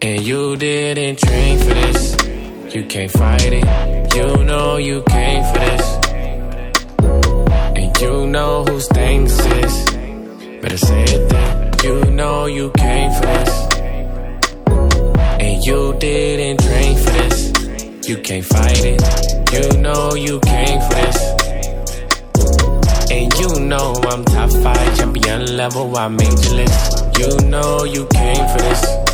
And you didn't train for this. You can't fight it. You know you came for this. And you know whose thing this is. Better say it then. You know you came for this. And you didn't train for this. You can't fight it. You know you came for this. And you know I'm top 5 champion level. I made your list. You know you came for this.